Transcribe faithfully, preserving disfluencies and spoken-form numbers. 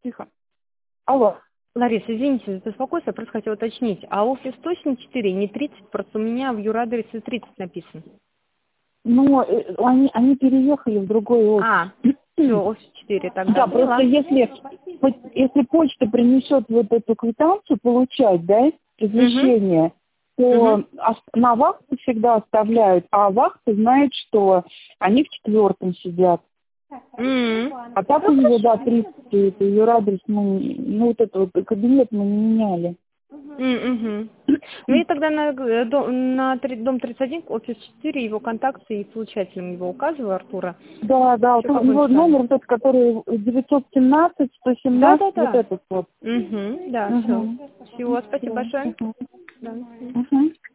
Тихо. Алло. Лариса, извините за беспокойство, я просто хотела уточнить. А офис точно четыре, не тридцать? Просто у меня в юрадресе тридцать написано. Ну, э, они, они переехали в другой офис. А, все, офис четыре тогда. Да, просто если, если почта принесет вот эту квитанцию получать, да, извещение, то Мгм. на вахту всегда оставляют, а вахта знает, что они в четвертом сидят. М. А так у него, да, тридцать, это юрадрес, мы, ну, вот этот вот кабинет мы не меняли. М, мгм. Ну и тогда на, э, дом, на три- дом тридцать один, офис четыре, его контакты и получателем его указываю, Артура. Да, да, вот Все у как него обычно. номер тот, который девятьсот семнадцать сто Да, семнадцать, да, вот да. этот вот. Угу, да, все. Угу. Всего, спасибо Всё. большое. Угу. Да. Угу.